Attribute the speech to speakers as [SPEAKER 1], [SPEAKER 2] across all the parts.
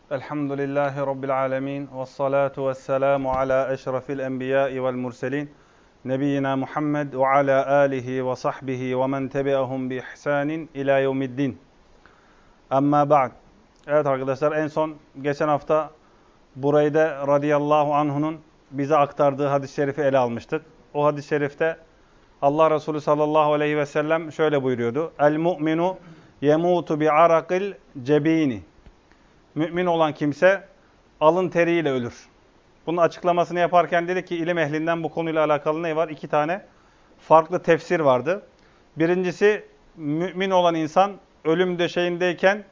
[SPEAKER 1] Elhamdülillahi Rabbil alemin. Vessalatu vesselamu ala eşrafil enbiyai vel murselin. Nebiyyina Muhammed ve ala alihi ve sahbihi ve men tebi'ahum bi ihsanin ila yevmiddin. Amma ba'd. Evet arkadaşlar, en son geçen hafta Bureyde radıyallahu anhu'nun bize aktardığı hadis-i şerifi ele almıştık. O hadis-i şerifte Allah Resulü sallallahu aleyhi ve sellem şöyle buyuruyordu. El mu'minu yemutu bi arakil cebini. Mümin olan kimse alın teriyle ölür. Bunun açıklamasını yaparken dedi ki ilim ehlinden bu konuyla alakalı ne var? İki tane farklı tefsir vardı. Birincisi, mümin olan insan ölüm döşeğindeyken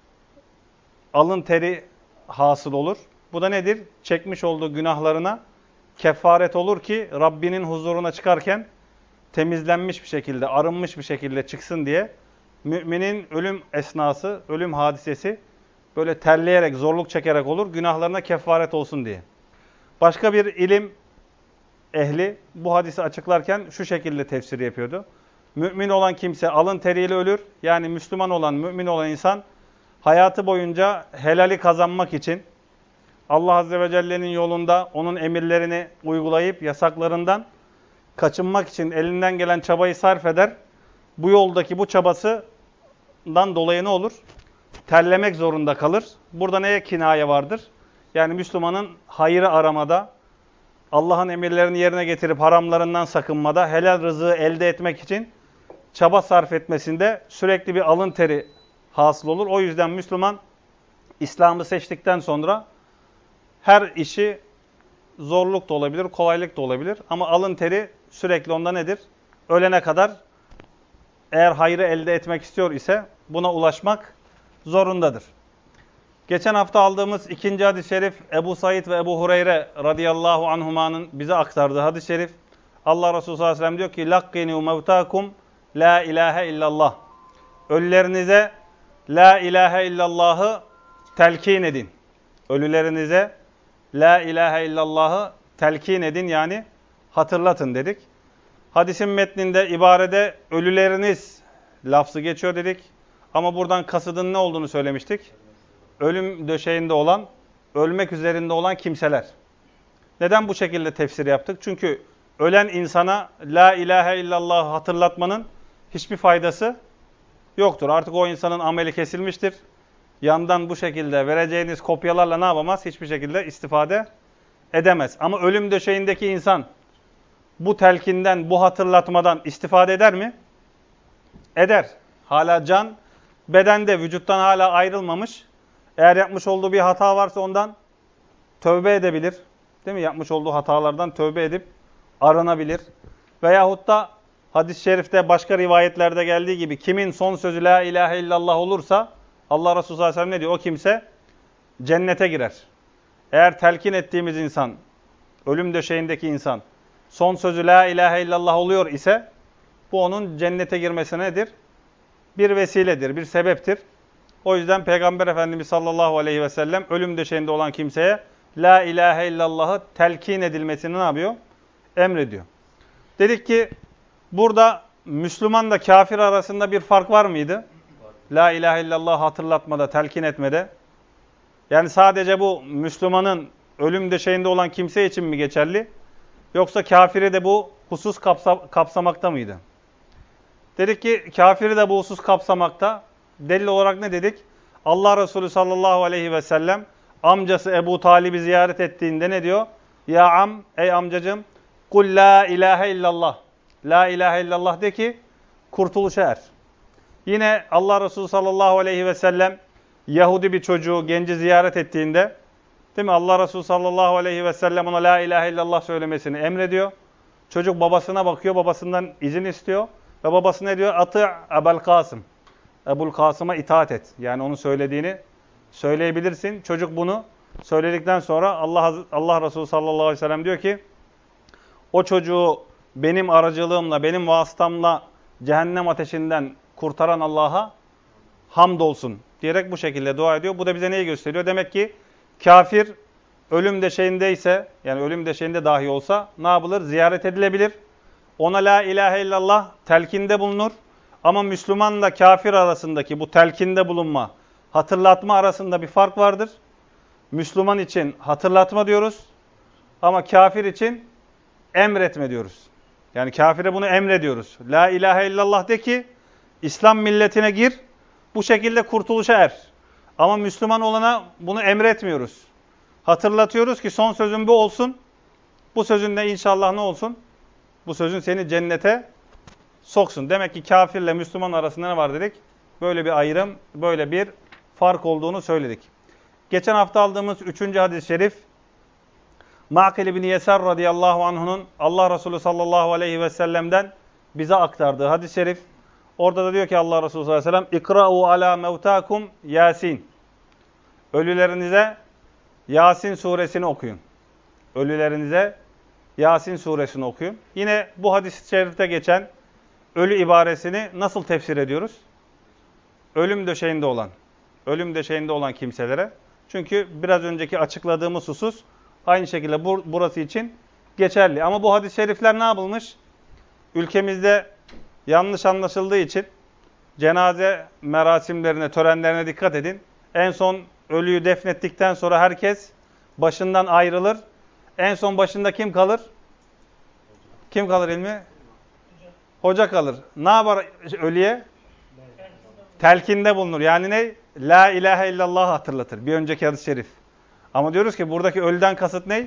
[SPEAKER 1] alın teri hasıl olur. Bu da nedir? Çekmiş olduğu günahlarına kefaret olur ki Rabbinin huzuruna çıkarken temizlenmiş bir şekilde, arınmış bir şekilde çıksın diye müminin ölüm esnası, ölüm hadisesi böyle terleyerek, zorluk çekerek olur, günahlarına kefaret olsun diye. Başka bir ilim ehli bu hadisi açıklarken şu şekilde tefsir yapıyordu. Mümin olan kimse alın teriyle ölür. Yani Müslüman olan, mümin olan insan hayatı boyunca helali kazanmak için Allah Azze ve Celle'nin yolunda onun emirlerini uygulayıp yasaklarından kaçınmak için elinden gelen çabayı sarf eder. Bu yoldaki bu çabasından dolayı ne olur? Terlemek zorunda kalır. Burada neye kinaye vardır? Yani Müslümanın hayrı aramada, Allah'ın emirlerini yerine getirip haramlarından sakınmada, helal rızığı elde etmek için çaba sarf etmesinde sürekli bir alın teri hasıl olur. O yüzden Müslüman İslam'ı seçtikten sonra her işi zorluk da olabilir, kolaylık da olabilir. Ama alın teri sürekli onda nedir? Ölene kadar eğer hayrı elde etmek istiyor ise buna ulaşmak zorundadır. Geçen hafta aldığımız ikinci hadis-i şerif Ebu Said ve Ebu Hureyre radıyallahu anhuma'nın bize aktardığı hadis-i şerif. Allah Resulü sallallahu aleyhi ve sellem diyor ki لَقِّنُوا مَوْتَاكُمْ لَا اِلَٰهَ illallah. Ölülerinize La ilahe illallah'ı telkin edin. Ölülerinize La ilahe illallah'ı telkin edin, yani hatırlatın dedik. Hadisin metninde ibarede ölüleriniz lafzı geçiyor dedik. Ama buradan kasıdın ne olduğunu söylemiştik. Ölüm döşeğinde olan, ölmek üzerinde olan kimseler. Neden bu şekilde tefsir yaptık? Çünkü ölen insana La ilahe illallah hatırlatmanın hiçbir faydası yoktur. Artık o insanın ameli kesilmiştir. Yandan bu şekilde vereceğiniz kopyalarla ne yapamaz? Hiçbir şekilde istifade edemez. Ama ölüm döşeğindeki insan bu telkinden, bu hatırlatmadan istifade eder mi? Eder. Hala can bedende, vücuttan hala ayrılmamış. Eğer yapmış olduğu bir hata varsa ondan tövbe edebilir. Değil mi? Yapmış olduğu hatalardan tövbe edip arınabilir. Veyahut da hadis-i şerifte başka rivayetlerde geldiği gibi kimin son sözü la ilahe illallah olursa Allah Resulü sallallahu aleyhi ve sellem ne diyor? O kimse cennete girer. Eğer telkin ettiğimiz insan, ölüm döşeğindeki insan son sözü la ilahe illallah oluyor ise bu onun cennete girmesine nedir? Bir vesiledir, bir sebeptir. O yüzden Peygamber Efendimiz sallallahu aleyhi ve sellem ölüm döşeğinde olan kimseye la ilahe illallah'ı telkin edilmesini ne yapıyor? Emrediyor. Dedik ki burada Müslümanla kafir arasında bir fark var mıydı? La ilahe illallah hatırlatmada, telkin etmede. Yani sadece bu Müslümanın ölüm döşeğinde olan kimse için mi geçerli? Yoksa kafiri de bu husus kapsamakta mıydı? Dedik ki kafiri de bu husus kapsamakta. Delil olarak ne dedik? Allah Resulü sallallahu aleyhi ve sellem amcası Ebu Talib'i ziyaret ettiğinde ne diyor? Ya am, ey amcacığım, kul la ilahe illallah. La ilahe illallah de ki kurtuluşa er. Yine Allah Resulü sallallahu aleyhi ve sellem Yahudi bir çocuğu, genci ziyaret ettiğinde, değil mi? Allah Resulü sallallahu aleyhi ve sellem ona la ilahe illallah söylemesini emrediyor. Çocuk babasına bakıyor, babasından izin istiyor. Ve babası ne diyor? Atı Ebul Kasım. Ebul Kasım'a itaat et. Yani onun söylediğini söyleyebilirsin. Çocuk bunu söyledikten sonra Allah Resulü sallallahu aleyhi ve sellem diyor ki o çocuğu benim aracılığımla, benim vasıtamla cehennem ateşinden kurtaran Allah'a hamdolsun diyerek bu şekilde dua ediyor. Bu da bize neyi gösteriyor? Demek ki kafir ölüm döşeğindeyse, yani ölüm döşeğinde dahi olsa ne yapılır? Ziyaret edilebilir. Ona la ilahe illallah telkinde bulunur. Ama Müslümanla kafir arasındaki bu telkinde bulunma, hatırlatma arasında bir fark vardır. Müslüman için hatırlatma diyoruz ama kafir için emretme diyoruz. Yani kafire bunu emrediyoruz. La ilahe illallah de ki İslam milletine gir, bu şekilde kurtuluşa er. Ama Müslüman olana bunu emretmiyoruz. Hatırlatıyoruz ki son sözün bu olsun. Bu sözün de inşallah ne olsun? Bu sözün seni cennete soksun. Demek ki kafirle Müslüman arasında ne var dedik? Böyle bir ayrım, böyle bir fark olduğunu söyledik. Geçen hafta aldığımız 3. hadis-i şerif, Ma'kil ibn Yesar radıyallahu anh'unun Allah Resulü sallallahu aleyhi ve sellem'den bize aktardığı hadis-i şerif. Orada da diyor ki Allah Resulü sallallahu aleyhi ve sellem, İkra'u ala mevtakum Yasin. Ölülerinize Yasin suresini okuyun. Ölülerinize Yasin suresini okuyun. Yine bu hadis-i şerifte geçen ölü ibaresini nasıl tefsir ediyoruz? Ölüm döşeğinde olan. Ölüm döşeğinde olan kimselere. Çünkü biraz önceki açıkladığımız husus aynı şekilde burası için geçerli. Ama bu hadis-i şerifler ne yapılmış? Ülkemizde yanlış anlaşıldığı için cenaze merasimlerine, törenlerine dikkat edin. En son ölüyü defnettikten sonra herkes başından ayrılır. En son başında kim kalır? Kim kalır ilmi? Hoca kalır. Ne yapar ölüye? Telkinde bulunur. Yani ne? La ilahe illallah hatırlatır. Bir önceki hadis-i şerif. Ama diyoruz ki buradaki ölüden kasıt ne?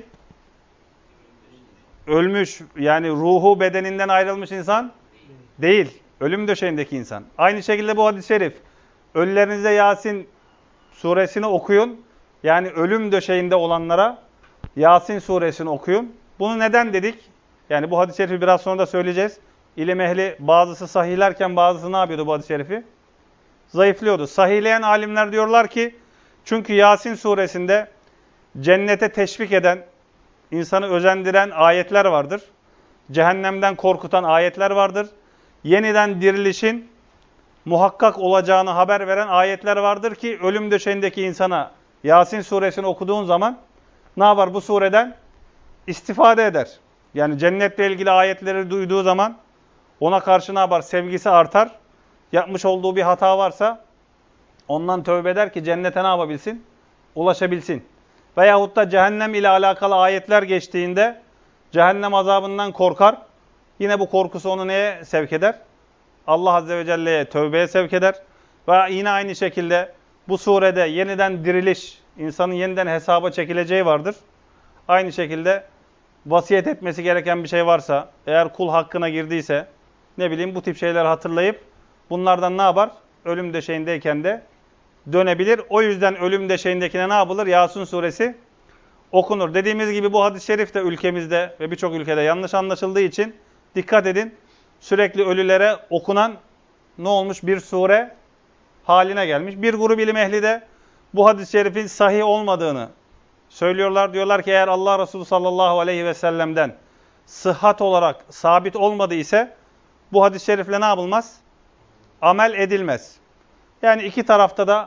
[SPEAKER 1] Ölmüş, yani ruhu bedeninden ayrılmış insan değil. Ölüm döşeğindeki insan. Aynı şekilde bu hadis-i şerif. Ölülerinize Yasin suresini okuyun. Yani ölüm döşeğinde olanlara Yasin suresini okuyun. Bunu neden dedik? Yani bu hadis-i şerifi biraz sonra da söyleyeceğiz. İlim ehli bazısı sahihlerken bazısı ne yapıyordu bu hadis-i şerifi? Zayıflıyordu. Sahihleyen alimler diyorlar ki çünkü Yasin suresinde cennete teşvik eden, insanı özendiren ayetler vardır. Cehennemden korkutan ayetler vardır. Yeniden dirilişin muhakkak olacağını haber veren ayetler vardır ki ölüm döşeğindeki insana Yasin suresini okuduğun zaman ne yapar bu sureden? İstifade eder. Yani cennetle ilgili ayetleri duyduğu zaman ona karşı ne yapar? Sevgisi artar. Yapmış olduğu bir hata varsa ondan tövbe eder ki cennete ne yapabilsin? Ulaşabilsin. Veyahut da cehennem ile alakalı ayetler geçtiğinde cehennem azabından korkar. Yine bu korkusu onu neye sevk eder? Allah Azze ve Celle'ye tövbeye sevk eder. Ve yine aynı şekilde bu surede yeniden diriliş, insanın yeniden hesaba çekileceği vardır. Aynı şekilde vasiyet etmesi gereken bir şey varsa, eğer kul hakkına girdiyse, ne bileyim bu tip şeyler hatırlayıp bunlardan ne yapar? Ölüm döşeğindeyken de dönebilir. O yüzden ölüm döşeğindekine ne yapılır? Yasin suresi okunur. Dediğimiz gibi bu hadis-i şerif de ülkemizde ve birçok ülkede yanlış anlaşıldığı için dikkat edin. Sürekli ölülere okunan ne olmuş? Bir sure haline gelmiş. Bir grup ilim ehli de bu hadis-i şerifin sahih olmadığını söylüyorlar. Diyorlar ki eğer Allah Resulü sallallahu aleyhi ve sellem'den sıhhat olarak sabit olmadı ise bu hadis-i şerifle ne yapılmaz? Amel edilmez. Yani iki tarafta da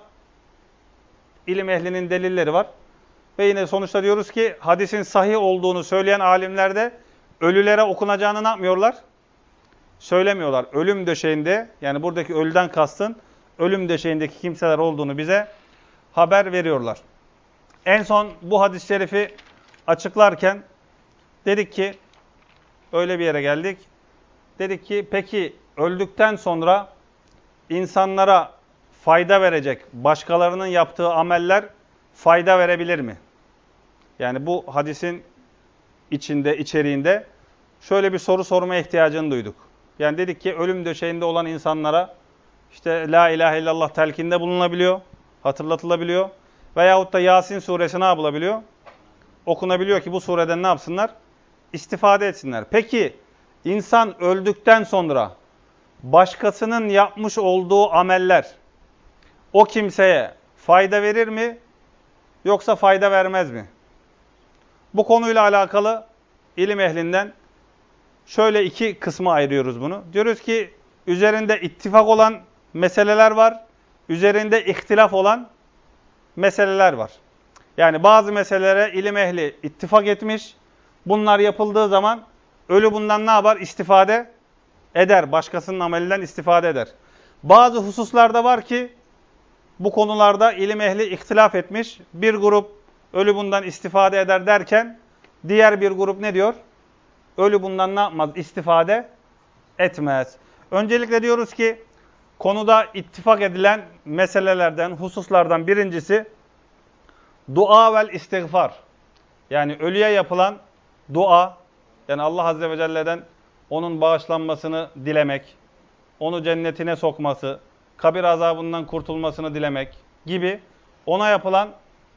[SPEAKER 1] ilim ehlinin delilleri var. Ve yine sonuçta diyoruz ki hadisin sahih olduğunu söyleyen alimler de ölülere okunacağını ne yapmıyorlar? Söylemiyorlar. Ölüm döşeğinde, yani buradaki ölüden kastın ölüm döşeğindeki kimseler olduğunu bize haber veriyorlar. En son bu hadis-i şerifi açıklarken dedik ki, öyle bir yere geldik. Dedik ki peki öldükten sonra insanlara fayda verecek, başkalarının yaptığı ameller fayda verebilir mi? Yani bu hadisin içeriğinde şöyle bir soru sormaya ihtiyacını duyduk. Yani dedik ki ölüm döşeğinde olan insanlara işte La ilahe illallah telkinde bulunabiliyor, hatırlatılabiliyor. Veyahut da Yasin suresi ne yapılabiliyor? Okunabiliyor ki bu sureden ne yapsınlar? İstifade etsinler. Peki insan öldükten sonra başkasının yapmış olduğu ameller o kimseye fayda verir mi? Yoksa fayda vermez mi? Bu konuyla alakalı ilim ehlinden şöyle iki kısma ayırıyoruz bunu. Diyoruz ki üzerinde ittifak olan meseleler var, üzerinde ihtilaf olan meseleler var. Yani bazı meselelere ilim ehli ittifak etmiş. Bunlar yapıldığı zaman ölü bundan ne yapar? İstifade eder. Başkasının amelinden istifade eder. Bazı hususlarda var ki bu konularda ilim ehli ihtilaf etmiş. Bir grup Ölü bundan istifade eder derken diğer bir grup ne diyor? Ölü bundan ne yapmaz? İstifade etmez. Öncelikle diyoruz ki konuda ittifak edilen meselelerden, hususlardan birincisi dua vel istiğfar. Yani ölüye yapılan dua, yani Allah Azze ve Celle'den onun bağışlanmasını dilemek, onu cennetine sokması, kabir azabından kurtulmasını dilemek gibi ona yapılan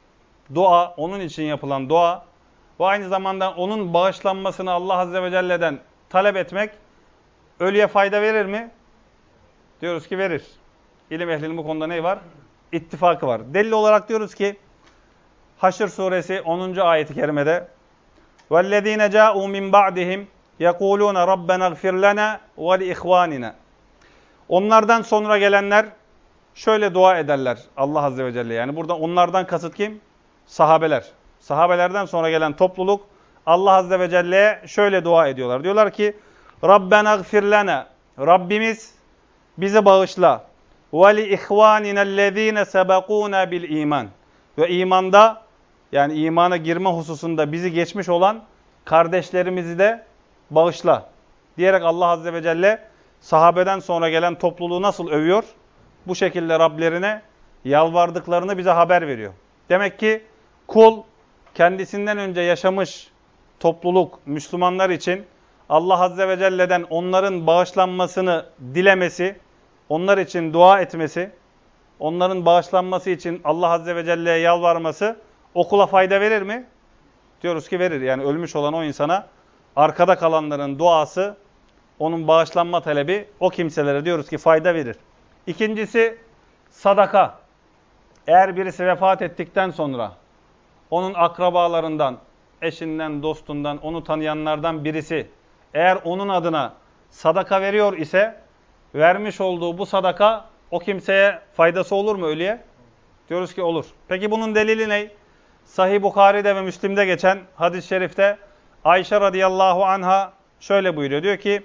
[SPEAKER 1] dua, onun için yapılan dua ve aynı zamanda onun bağışlanmasını Allah Azze ve Celle'den talep etmek ölüye fayda verir mi? Diyoruz ki verir. İlim ehlinin bu konuda ne var? İttifakı var. Delil olarak diyoruz ki Haşr suresi 10. ayeti kerimede وَالَّذ۪ينَ جَاءُوا مِنْ بَعْدِهِمْ يَقُولُونَ رَبَّنَا اغْفِرْ لَنَا وَلِإِخْوَانِنَا. Onlardan sonra gelenler şöyle dua ederler Allah Azze ve Celle. Yani burada onlardan kasıt kim? Sahabeler. Sahabelerden sonra gelen topluluk Allah Azze ve Celle'ye şöyle dua ediyorlar. Diyorlar ki Rabbena gfir lana. Rabbimiz bizi bağışla. Ve li ihvaninellezine sebekuna bil iman. Ve imanda, yani imana girme hususunda bizi geçmiş olan kardeşlerimizi de bağışla. Diyerek Allah Azze ve Celle sahabeden sonra gelen topluluğu nasıl övüyor? Bu şekilde Rablerine yalvardıklarını bize haber veriyor. Demek ki kul kendisinden önce yaşamış topluluk, Müslümanlar için Allah Azze ve Celle'den onların bağışlanmasını dilemesi, onlar için dua etmesi, onların bağışlanması için Allah Azze ve Celle'ye yalvarması o kula fayda verir mi? Diyoruz ki verir. Yani ölmüş olan o insana arkada kalanların duası, onun bağışlanma talebi o kimselere diyoruz ki fayda verir. İkincisi sadaka. Eğer birisi vefat ettikten sonra onun akrabalarından, eşinden, dostundan, onu tanıyanlardan birisi eğer onun adına sadaka veriyor ise vermiş olduğu bu sadaka o kimseye faydası olur mu ölüye? Diyoruz ki olur. Peki bunun delili ne? Sahih Bukhari'de ve Müslim'de geçen hadis-i şerifte Ayşe radıyallahu anha şöyle buyuruyor. Diyor ki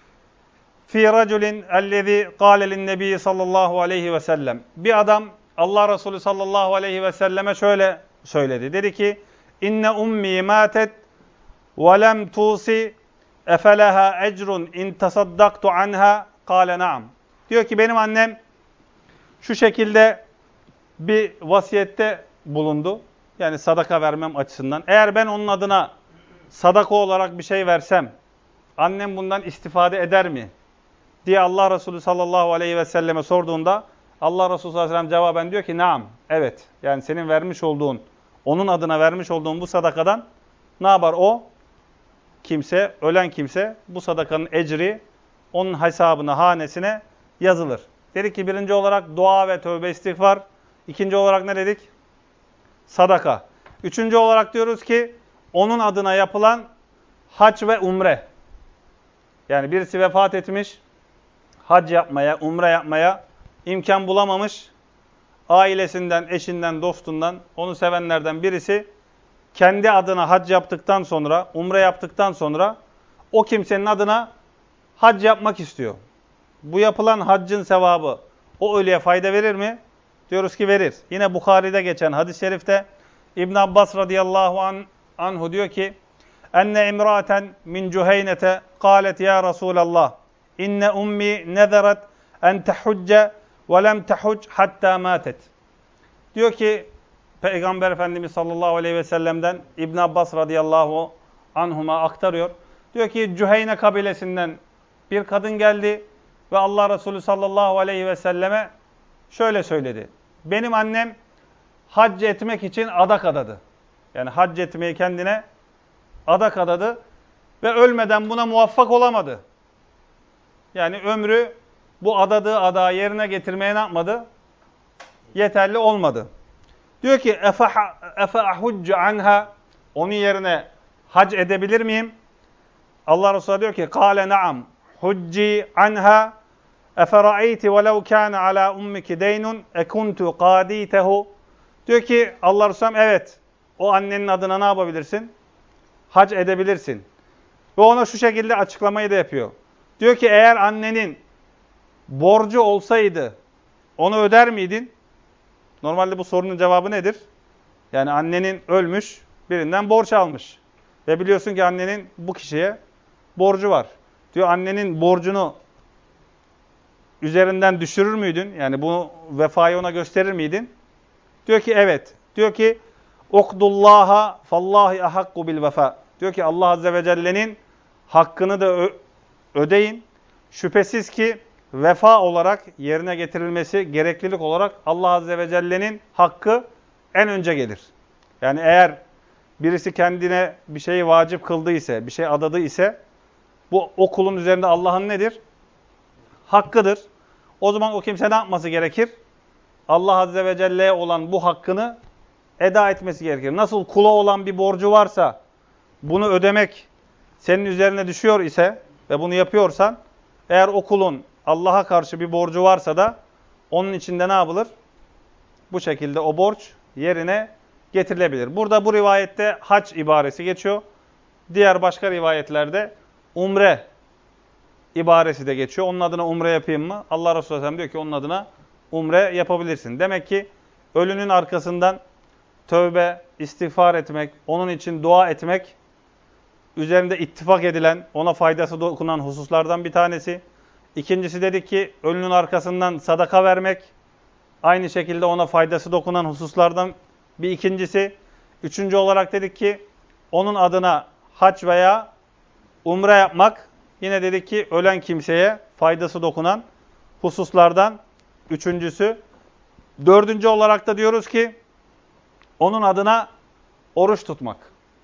[SPEAKER 1] Fi raculin ellezî kâle linnebi sallallahu aleyhi ve sellem. Bir adam Allah Resulü sallallahu aleyhi ve selleme şöyle söyledi. Dedi ki İnne ummi mâtet ve lem tusi efeleha ecrun in tasaddaktu anha kâle naam. Diyor ki benim annem şu şekilde bir vasiyette bulundu. Yani sadaka vermem açısından. Eğer ben onun adına sadaka olarak bir şey versem annem bundan istifade eder mi? Diye Allah Resulü sallallahu aleyhi ve selleme sorduğunda Allah Resulü sallallahu aleyhi ve sellem cevaben diyor ki naam, evet. Yani senin vermiş olduğun, onun adına vermiş olduğun bu sadakadan ne yapar o? Kimse, ölen kimse bu sadakanın ecri onun hesabına, hanesine yazılır. Dedik ki birinci olarak dua ve tövbe istiğfar. İkinci olarak ne dedik? Sadaka. Üçüncü olarak diyoruz ki onun adına yapılan hac ve umre. Yani birisi vefat etmiş, hac yapmaya, umre yapmaya imkan bulamamış. Ailesinden, eşinden, dostundan, onu sevenlerden birisi kendi adına hac yaptıktan sonra, umre yaptıktan sonra o kimsenin adına hac yapmak istiyor. Bu yapılan haccın sevabı o ölüye fayda verir mi? Diyoruz ki verir. Yine Bukhari'de geçen hadis-i şerifte İbn Abbas radıyallahu anhu diyor ki enne imraten min Cuheynete kâlet ya Resulallah inne ummi nezeret en tehudce ve lem tehuc hatta matet. Diyor ki Peygamber Efendimiz sallallahu aleyhi ve sellem'den İbn Abbas radıyallahu anhuma aktarıyor. Diyor ki Cüheyne kabilesinden bir kadın geldi ve Allah Resulü sallallahu aleyhi ve selleme şöyle söyledi. Benim annem hac etmek için adak adadı. Yani hac etmeyi kendine adak adadı ve ölmeden buna muvaffak olamadı. Yani ömrü bu adadığı adağı yerine getirmeye ne yapmadı? Yeterli olmadı. Diyor ki efe ahudcu anha, onun yerine hac edebilir miyim? Allah Resulü diyor ki kâle naam hucci anha efe ra'eyti velev kâne alâ ummiki deynun ekuntu qâdîtehu. Diyor ki Allah Resulü evet, o annenin adına ne yapabilirsin? Hac edebilirsin. Ve ona şu şekilde açıklamayı da yapıyor. Diyor ki eğer annenin borcu olsaydı onu öder miydin? Normalde bu sorunun cevabı nedir? Yani annenin ölmüş, birinden borç almış. Ve biliyorsun ki annenin bu kişiye borcu var. Diyor annenin borcunu üzerinden düşürür müydün? Yani bunu vefayı ona gösterir miydin? Diyor ki evet. Diyor ki Okdullaha fallahi ahakku bil vefa. Diyor ki Allah Azze ve Celle'nin hakkını da ödeyin. Şüphesiz ki vefa olarak yerine getirilmesi, gereklilik olarak Allah Azze ve Celle'nin hakkı en önce gelir. Yani eğer birisi kendine bir şeyi vacip kıldı ise, bir şey adadı ise bu o kulun üzerinde Allah'ın nedir? Hakkıdır. O zaman o kimse ne yapması gerekir? Allah Azze ve Celle'ye olan bu hakkını eda etmesi gerekir. Nasıl kula olan bir borcu varsa bunu ödemek senin üzerine düşüyor ise ve bunu yapıyorsan eğer o kulun Allah'a karşı bir borcu varsa da onun içinde ne yapılır? Bu şekilde o borç yerine getirilebilir. Burada bu rivayette hac ibaresi geçiyor. Diğer başka rivayetlerde umre ibaresi de geçiyor. Onun adına umre yapayım mı? Allah Resulü Aleyhisselam diyor ki onun adına umre yapabilirsin. Demek ki ölünün arkasından tövbe, istiğfar etmek, onun için dua etmek, üzerinde ittifak edilen, ona faydası dokunan hususlardan bir tanesi. İkincisi dedik ki ölünün arkasından sadaka vermek, aynı şekilde ona faydası dokunan hususlardan bir ikincisi. Üçüncü olarak dedik ki onun adına hac veya umre yapmak, yine dedik ki ölen kimseye faydası dokunan hususlardan üçüncüsü. Dördüncü olarak da diyoruz ki onun adına oruç tutmak.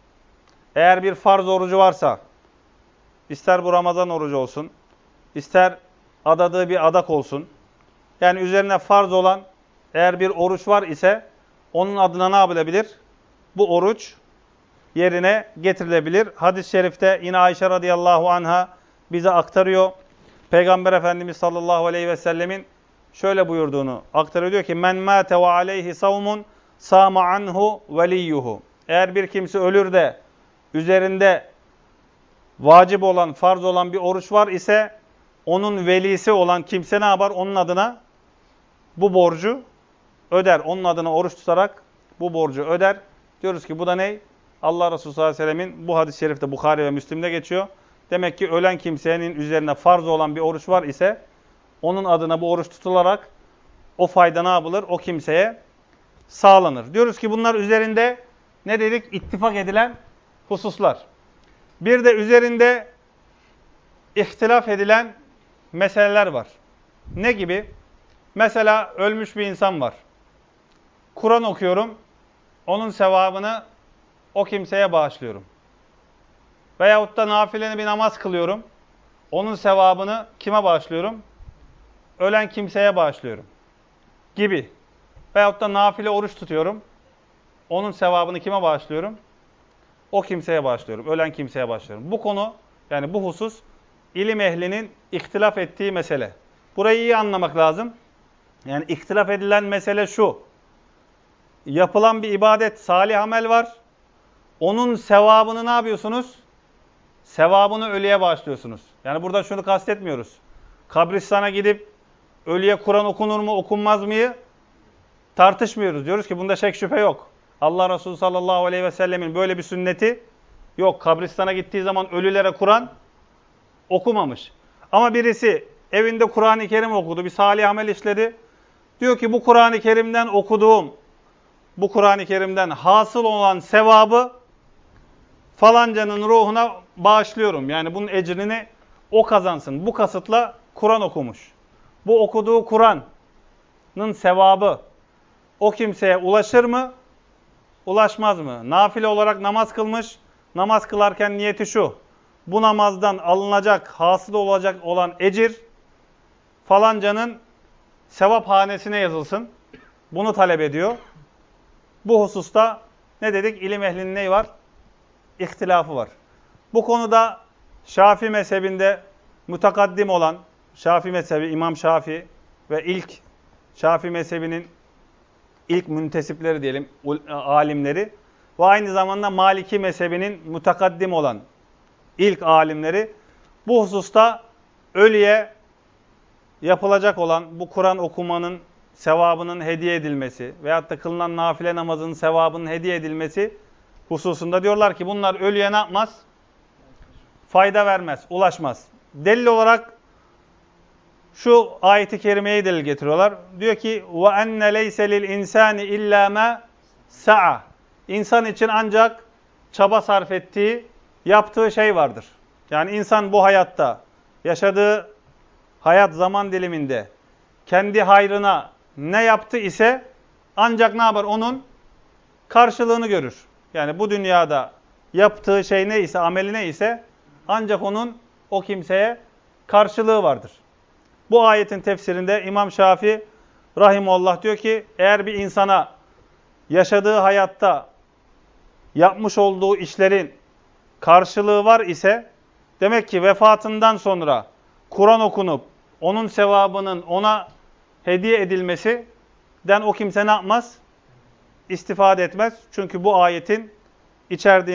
[SPEAKER 1] Eğer bir farz orucu varsa, ister bu Ramazan orucu olsun, ister adadığı bir adak olsun. Yani üzerine farz olan eğer bir oruç var ise onun adına ne yapılabilir? Bu oruç yerine getirilebilir. Hadis-i şerifte yine Ayşe radıyallahu anha bize aktarıyor. Peygamber Efendimiz sallallahu aleyhi ve sellemin şöyle buyurduğunu aktarıyor. Diyor ki men mâte ve aleyhi savmun sâma anhu veliyyuhu. Eğer bir kimse ölür de üzerinde vacip olan, farz olan bir oruç var ise onun velisi olan kimse ne yapar? Onun adına bu borcu öder. Onun adına oruç tutarak bu borcu öder. Diyoruz ki bu da ne? Allah Resulü sallallahu aleyhi ve sellemin bu hadis-i şerifte Bukhari ve Müslim'de geçiyor. Demek ki ölen kimsenin üzerine farz olan bir oruç var ise onun adına bu oruç tutularak o fayda ne yapılır? O kimseye sağlanır. Diyoruz ki bunlar üzerinde ne dedik? İttifak edilen hususlar. Bir de üzerinde ihtilaf edilen meseleler var. Ne gibi? Mesela ölmüş bir insan var. Kur'an okuyorum. Onun sevabını o kimseye bağışlıyorum. Veyahut da nafileni bir namaz kılıyorum. Onun sevabını kime bağışlıyorum? Ölen kimseye bağışlıyorum. Gibi. Veyahut da nafile oruç tutuyorum. Onun sevabını kime bağışlıyorum? O kimseye bağışlıyorum. Ölen kimseye bağışlıyorum. Bu konu, yani bu husus, ilim ehlinin ihtilaf ettiği mesele. Burayı iyi anlamak lazım. Yani ihtilaf edilen mesele şu. Yapılan bir ibadet, salih amel var. Onun sevabını ne yapıyorsunuz? Sevabını ölüye bağışlıyorsunuz. Yani burada şunu kastetmiyoruz. Kabristana gidip ölüye Kur'an okunur mu, okunmaz mıyı tartışmıyoruz. Diyoruz ki bunda şek şüphe yok. Allah Resulü sallallahu aleyhi ve sellemin böyle bir sünneti yok. Kabristana gittiği zaman ölülere Kur'an okumamış. Ama birisi evinde Kur'an-ı Kerim okudu, bir salih amel işledi. Diyor ki bu Kur'an-ı Kerim'den okuduğum, bu Kur'an-ı Kerim'den hasıl olan sevabı falancanın ruhuna bağışlıyorum. Yani bunun ecrini o kazansın. Bu kasıtla Kur'an okumuş. Bu okuduğu Kur'an'ın sevabı o kimseye ulaşır mı? Ulaşmaz mı? Nafile olarak namaz kılmış. Namaz kılarken niyeti şu. Bu namazdan alınacak, hasıl olacak olan ecir falancanın sevap hanesine yazılsın. Bunu talep ediyor. Bu hususta ne dedik? İlim ehlinin neyi var? İhtilafı var. Bu konuda Şafii mezhebinde mutakaddim olan, Şafii mezhebi, İmam Şafii ve ilk Şafii mezhebinin ilk müntesipleri diyelim, alimleri ve aynı zamanda Maliki mezhebinin mutakaddim olan ilk alimleri bu hususta ölüye yapılacak olan bu Kur'an okumanın sevabının hediye edilmesi veyahut da kılınan nafile namazın sevabının hediye edilmesi hususunda diyorlar ki bunlar ölüye ne yapmaz? Fayda vermez, ulaşmaz. Delil olarak şu ayeti kerimeyi delil getiriyorlar. Diyor ki وَاَنَّ لَيْسَ لِلْاِنْسَانِ اِلَّا مَا سَعَى. İnsan için ancak çaba sarf ettiği, yaptığı şey vardır. Yani insan bu hayatta, yaşadığı hayat zaman diliminde kendi hayrına ne yaptı ise ancak ne yapar? Onun karşılığını görür. Yani bu dünyada yaptığı şey neyse, ameli neyse ancak onun o kimseye karşılığı vardır. Bu ayetin tefsirinde İmam Şafii rahimullah diyor ki eğer bir insana yaşadığı hayatta yapmış olduğu işlerin karşılığı var ise demek ki vefatından sonra Kur'an okunup onun sevabının ona hediye edilmesinden o kimse ne yapmaz? İstifade etmez. Çünkü bu ayetin içerdiği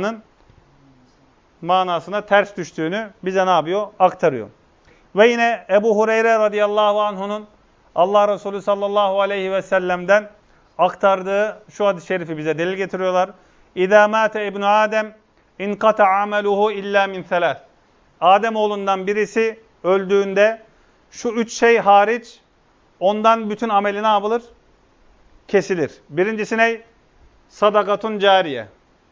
[SPEAKER 1] manasına ters düştüğünü bize ne yapıyor? Aktarıyor. Ve yine Ebu Hureyre radıyallahu anh'unun Allah Resulü sallallahu aleyhi ve sellem'den aktardığı şu hadis-i şerifi bize delil getiriyorlar. İzâ mâte ibnu Adem inkata ameluhu illa min selâs. Adem oğlundan birisi öldüğünde şu üç şey hariç ondan bütün ameli ne yapılır? Kesilir. Birincisi ne? Sadakatun cariye.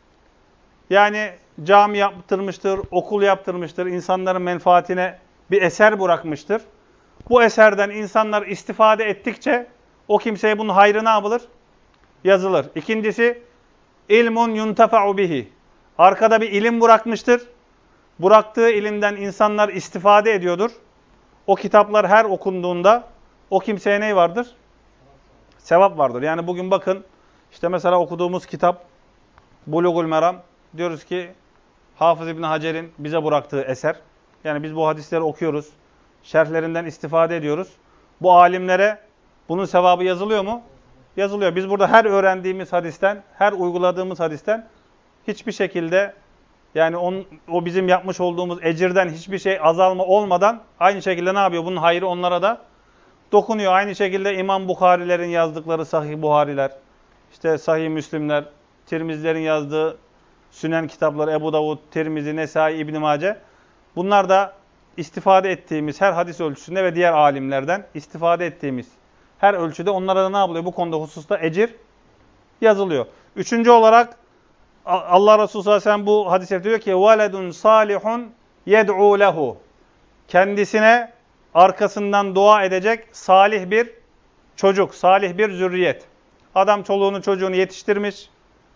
[SPEAKER 1] Yani cami yaptırmıştır, okul yaptırmıştır, insanların menfaatine bir eser bırakmıştır. Bu eserden insanlar istifade ettikçe o kimseye bunun hayrı ne yapılır? Yazılır. İkincisi ilmun yuntefa'u bihi. Arkada bir ilim bırakmıştır. Bıraktığı ilimden insanlar istifade ediyordur. O kitaplar her okunduğunda o kimseye ne vardır? Sevap vardır. Yani bugün bakın işte mesela okuduğumuz kitap Bulugul Meram. Diyoruz ki Hafız İbn Hacer'in bize bıraktığı eser. Yani biz bu hadisleri okuyoruz. Şerhlerinden istifade ediyoruz. Bu alimlere bunun sevabı yazılıyor mu? Yazılıyor. Biz burada her öğrendiğimiz hadisten, her uyguladığımız hadisten hiçbir şekilde yani o bizim yapmış olduğumuz ecirden hiçbir şey azalma olmadan aynı şekilde ne yapıyor? Bunun hayrı onlara da dokunuyor. Aynı şekilde İmam Bukharilerin yazdıkları Sahih Buhariler, işte Sahih Müslimler, Tirmizilerin yazdığı Sünen kitapları, Ebu Davud, Tirmizi, Nesai, İbn Mace. Bunlar da istifade ettiğimiz her hadis ölçüsünde ve diğer alimlerden istifade ettiğimiz her ölçüde onlara da ne yapılıyor? Bu konuda hususta ecir yazılıyor. Üçüncü olarak Allah Resulü sallallahu aleyhi ve sellem bu hadis-i diyor ki وَلَدٌ صَالِحٌ يَدْعُوا لَهُ. Kendisine arkasından dua edecek salih bir çocuk, salih bir zürriyet. Adam çoluğunu çocuğunu yetiştirmiş,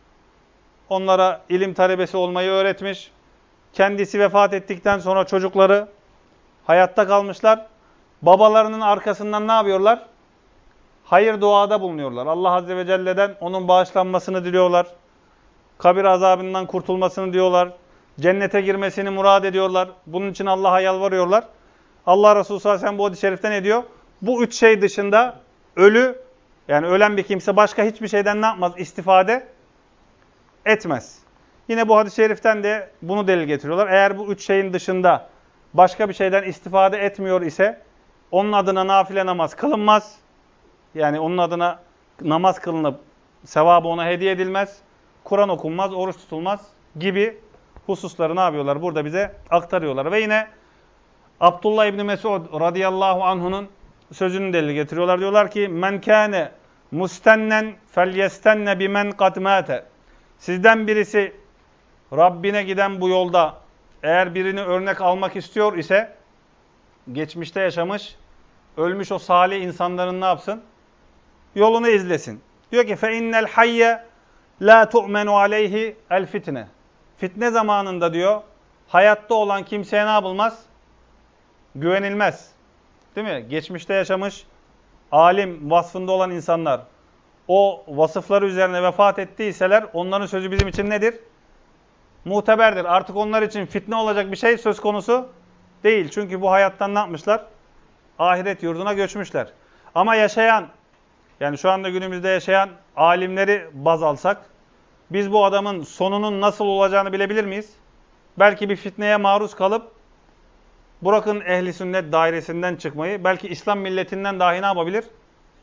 [SPEAKER 1] onlara ilim talebesi olmayı öğretmiş. Kendisi vefat ettikten sonra çocukları hayatta kalmışlar. Babalarının arkasından ne yapıyorlar? Hayır duada bulunuyorlar. Allah Azze ve Celle'den onun bağışlanmasını diliyorlar. Kabir azabından kurtulmasını diyorlar. Cennete girmesini murad ediyorlar. Bunun için Allah'a yalvarıyorlar. Allah Resulü sallallahu aleyhi ve sellem bu hadis-i şerifte ne diyor? Bu üç şey dışında yani ölen bir kimse başka hiçbir şeyden ne yapmaz? İstifade etmez. Yine bu hadis-i şeriften de bunu delil getiriyorlar. Eğer bu üç şeyin dışında başka bir şeyden istifade etmiyor ise onun adına nafile namaz kılınmaz. Yani onun adına namaz kılınıp sevabı ona hediye edilmez. Kur'an okunmaz, oruç tutulmaz gibi hususları ne yapıyorlar? Burada bize aktarıyorlar. Ve yine Abdullah İbni Mesud radıyallahu anh'unun sözünü delil getiriyorlar. Diyorlar ki men kâne mustennen felyestenne bimen kad mâte. Sizden birisi Rabbine giden bu yolda eğer birini örnek almak istiyor ise geçmişte yaşamış, ölmüş o salih insanların ne yapsın? Yolunu izlesin. Diyor ki فَاِنَّ الْحَيَّ لَا تُؤْمَنُ عَلَيْهِ الْفِتْنَةِ. Fitne zamanında diyor, hayatta olan kimseye ne yapılmaz? Güvenilmez. Değil mi? Geçmişte yaşamış, alim vasfında olan insanlar, o vasıfları üzerine vefat ettiyseler, onların sözü bizim için nedir? Muteberdir. Artık onlar için fitne olacak bir şey söz konusu değil. Çünkü bu hayattan ne yapmışlar? Ahiret yurduna göçmüşler. Ama yaşayan, yani şu anda günümüzde yaşayan alimleri baz alsak, biz bu adamın sonunun nasıl olacağını bilebilir miyiz? Belki bir fitneye maruz kalıp, bırakın ehli sünnet dairesinden çıkmayı, belki İslam milletinden dahi ne yapabilir?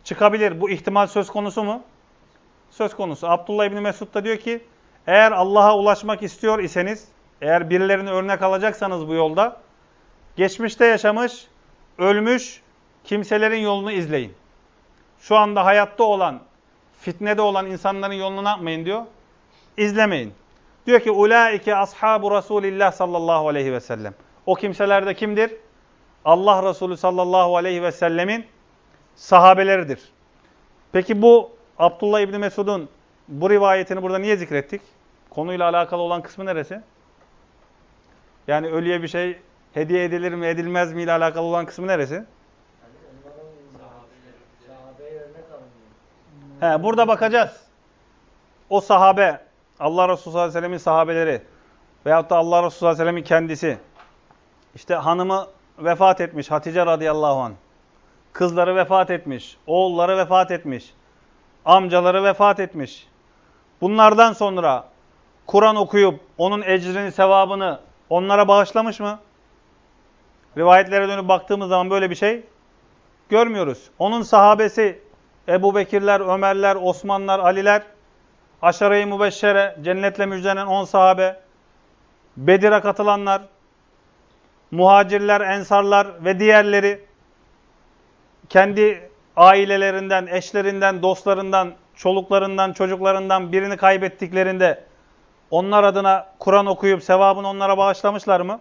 [SPEAKER 1] çıkabilir. Bu ihtimal söz konusu mu? Söz konusu. Abdullah İbni Mesud da diyor ki, eğer Allah'a ulaşmak istiyor iseniz, eğer birilerini örnek alacaksanız bu yolda, geçmişte yaşamış, ölmüş kimselerin yolunu izleyin. Şu anda hayatta olan, fitnede olan insanların yolunu ne yapmayın diyor? İzlemeyin. Diyor ki, ulaike ashabu Resulillah sallallahu aleyhi ve sellem. O kimseler de kimdir? Allah Resulü sallallahu aleyhi ve sellemin sahabeleridir. Peki bu Abdullah İbni Mesud'un bu rivayetini burada niye zikrettik? Konuyla alakalı olan kısmı neresi? Yani ölüye bir şey hediye edilir mi edilmez mi ile alakalı olan kısmı neresi? Burada bakacağız. O sahabe, Allah Resulü sallallahu aleyhi ve sellemin sahabeleri veyahut da Allah Resulü sallallahu aleyhi ve sellemin kendisi, işte hanımı vefat etmiş, Hatice radıyallahu anh, kızları vefat etmiş, oğulları vefat etmiş, amcaları vefat etmiş. Bunlardan sonra Kur'an okuyup onun ecrini, sevabını onlara bağışlamış mı? Rivayetlere dönüp baktığımız zaman böyle bir şey görmüyoruz. Onun sahabesi Ebu Bekirler, Ömerler, Osmanlar, Aliler, Aşere-i Mübeşşere, cennetle müjdelen 10 sahabe, Bedir'e katılanlar, muhacirler, ensarlar ve diğerleri, kendi ailelerinden, eşlerinden, dostlarından, çoluklarından, çocuklarından birini kaybettiklerinde onlar adına Kur'an okuyup sevabını onlara bağışlamışlar mı?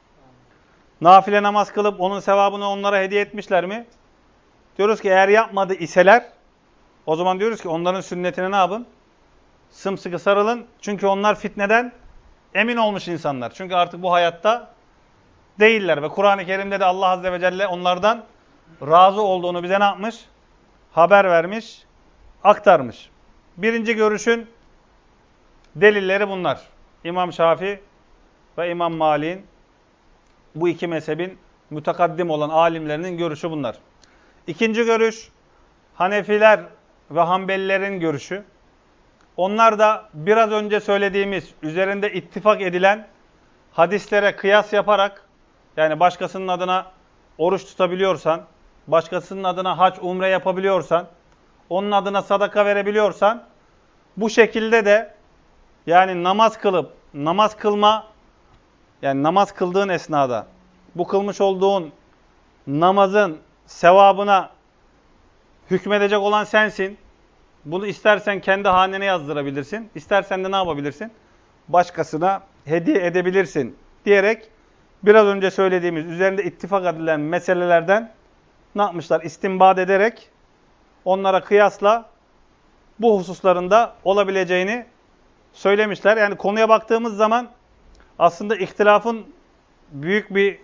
[SPEAKER 1] Nafile namaz kılıp onun sevabını onlara hediye etmişler mi? Diyoruz ki eğer yapmadı iseler, o zaman diyoruz ki onların sünnetine ne yapın? Sımsıkı sarılın. Çünkü onlar fitneden emin olmuş insanlar. Çünkü artık bu hayatta değiller. Ve Kur'an-ı Kerim'de de Allah Azze ve Celle onlardan razı olduğunu bize ne yapmış? Haber vermiş, aktarmış. Birinci görüşün delilleri bunlar. İmam Şafii ve İmam Malik'in, bu iki mezhebin mütekaddim olan alimlerinin görüşü bunlar. İkinci görüş, Hanefiler ve Hanbelilerin görüşü. Onlar da biraz önce söylediğimiz, üzerinde ittifak edilen hadislere kıyas yaparak, yani başkasının adına oruç tutabiliyorsan, başkasının adına hac, umre yapabiliyorsan, onun adına sadaka verebiliyorsan, bu şekilde de yani namaz kılıp, namaz kılma, yani namaz kıldığın esnada bu kılmış olduğun namazın sevabına hükmedecek olan sensin. Bunu istersen kendi hanene yazdırabilirsin. İstersen de ne yapabilirsin? Başkasına hediye edebilirsin diyerek biraz önce söylediğimiz üzerinde ittifak edilen meselelerden ne yapmışlar? İstinbat ederek onlara kıyasla bu hususlarında olabileceğini söylemişler. Yani konuya baktığımız zaman aslında ihtilafın büyük bir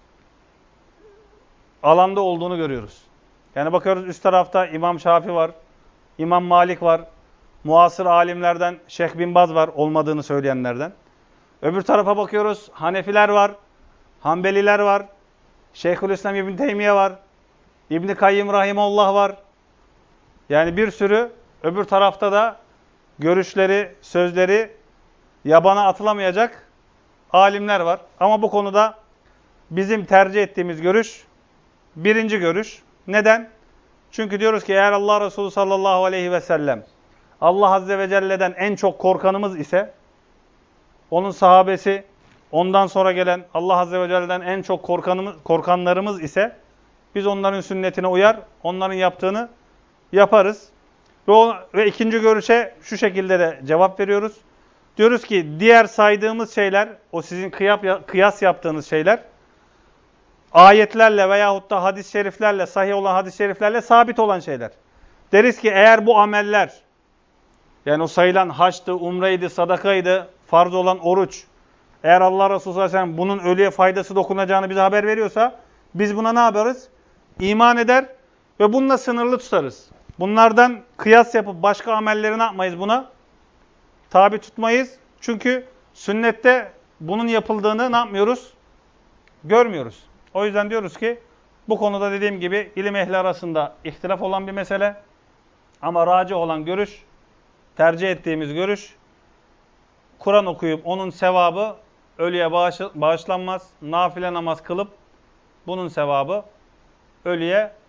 [SPEAKER 1] alanda olduğunu görüyoruz. Yani bakıyoruz üst tarafta İmam Şafii var, İmam Malik var, muasır alimlerden Şeyh Bin Baz var, olmadığını söyleyenlerden. Öbür tarafa bakıyoruz, Hanefiler var, Hanbeliler var, Şeyhülislam İbn Teymiye var, İbn Kayyim Rahimullah var. Yani bir sürü öbür tarafta da görüşleri, sözleri yabana atılamayacak alimler var. Ama bu konuda bizim tercih ettiğimiz görüş birinci görüş. Neden? Çünkü diyoruz ki eğer Allah Resulü sallallahu aleyhi ve sellem Allah Azze ve Celle'den en çok korkanımız ise, onun sahabesi ondan sonra gelen Allah Azze ve Celle'den en çok korkanlarımız ise biz onların sünnetine uyar, onların yaptığını yaparız. Ve ikinci görüşe şu şekilde de cevap veriyoruz. Diyoruz ki diğer saydığımız şeyler, o sizin kıyas yaptığınız şeyler, ayetlerle veyahut da hadis-i şeriflerle, sahih olan hadis-i şeriflerle sabit olan şeyler. Deriz ki eğer bu ameller, yani o sayılan haçtı, umreydi, sadakaydı, farz olan oruç, eğer Allah Resulü sallallahu aleyhi ve sellem bunun ölüye faydası dokunacağını bize haber veriyorsa, biz buna ne yaparız? İman eder ve bununla sınırlı tutarız. Bunlardan kıyas yapıp başka amelleri ne yapmayız buna? Tabi tutmayız. Çünkü sünnette bunun yapıldığını ne yapmıyoruz? Görmüyoruz. O yüzden diyoruz ki bu konuda dediğim gibi ilim ehli arasında ihtilaf olan bir mesele. Ama racih olan görüş, tercih ettiğimiz görüş, Kur'an okuyup onun sevabı ölüye bağışlanmaz. Nafile namaz kılıp bunun sevabı ölüye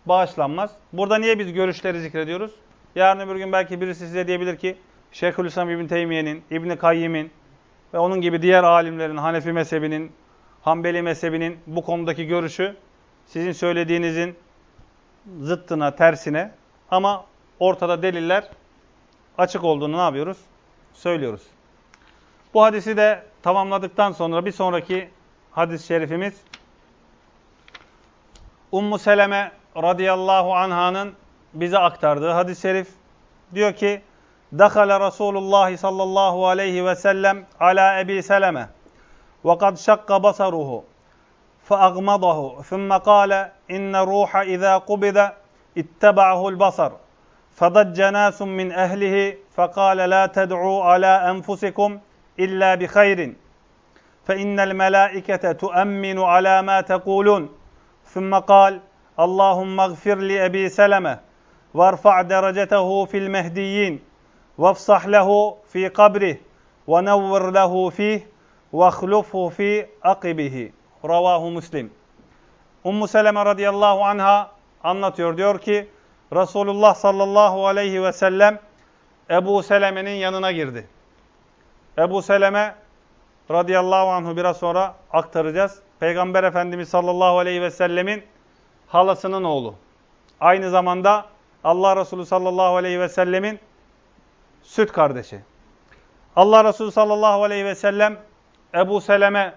[SPEAKER 1] bağışlanmaz. Burada niye biz görüşleri zikrediyoruz? Yarın öbür gün belki birisi size diyebilir ki Şeyhülislam İbn Teymiye'nin, İbn Kayyim'in ve onun gibi diğer alimlerin, Hanefi mezhebinin, Hanbeli mezhebinin bu konudaki görüşü sizin söylediğinizin zıttına, tersine, ama ortada deliller açık olduğunu ne yapıyoruz? Söylüyoruz. Bu hadisi de tamamladıktan sonra bir sonraki hadis-i şerifimiz Ummu Seleme radıyallahu anh'ın bize aktardığı hadis-i şerif. Diyor ki: "Dakhala Rasulullah sallallahu aleyhi ve sellem ala Ebi Seleme ve kad şakka basaruhu فأغمضه ثم قال إن الروح إذا قبض اتبعه البصر فضج ناس من أهله فقال لا تدعوا على أنفسكم إلا بخير فإن الملائكة تؤمن على ما تقولون ثم قال اللهم اغفر لأبي سلمة وارفع درجته في المهديين وافصح له في قبره ونور له فيه واخلفه في عقبه." Ravahu Müslim. Ummu Seleme radıyallahu anha anlatıyor. Diyor ki Resulullah sallallahu aleyhi ve sellem Ebu Seleme'nin yanına girdi. Ebu Seleme radıyallahu anhu biraz sonra aktaracağız. Peygamber Efendimiz sallallahu aleyhi ve sellemin halasının oğlu. Aynı zamanda Allah Resulü sallallahu aleyhi ve sellemin süt kardeşi. Allah Resulü sallallahu aleyhi ve sellem Ebu Seleme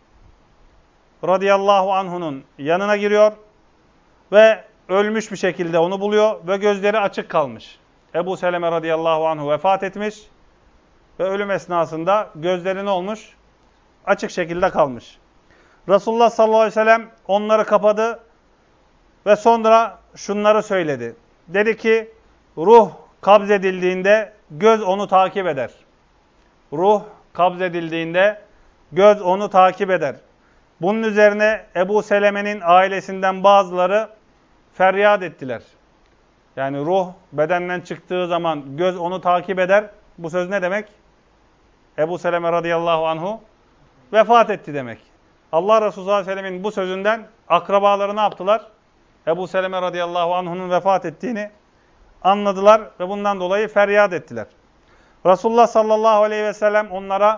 [SPEAKER 1] radıyallahu anh'unun yanına giriyor ve ölmüş bir şekilde onu buluyor ve gözleri açık kalmış. Ebu Seleme radıyallahu anhu vefat etmiş ve ölüm esnasında gözleri ne olmuş? Açık şekilde kalmış. Resulullah sallallahu aleyhi ve sellem onları kapadı ve sonra şunları söyledi. Dedi ki ruh kabzedildiğinde göz onu takip eder. Ruh kabzedildiğinde göz onu takip eder. Bunun üzerine Ebu Seleme'nin ailesinden bazıları feryat ettiler. Yani ruh bedenden çıktığı zaman göz onu takip eder. Bu söz ne demek? Ebu Seleme radıyallahu anhu vefat etti demek. Allah Resulü sallallahu aleyhi ve sellemin bu sözünden akrabaları ne yaptılar? Ebu Seleme radıyallahu anh'unun vefat ettiğini anladılar ve bundan dolayı feryat ettiler. Resulullah sallallahu aleyhi ve sellem onlara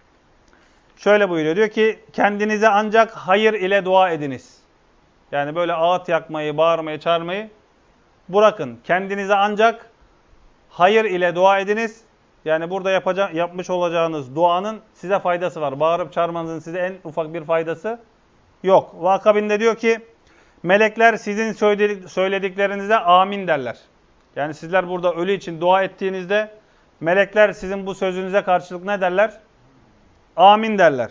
[SPEAKER 1] şöyle buyuruyor. Diyor ki kendinize ancak hayır ile dua ediniz. Yani böyle ağıt yakmayı, bağırmayı, çağırmayı bırakın. Kendinize ancak hayır ile dua ediniz. Yani burada yapmış olacağınız duanın size faydası var. Bağırıp çağırmanızın size en ufak bir faydası yok. Ve akabinde diyor ki melekler sizin söylediklerinize amin derler. Yani sizler burada ölü için dua ettiğinizde melekler sizin bu sözünüze karşılık ne derler? Amin derler.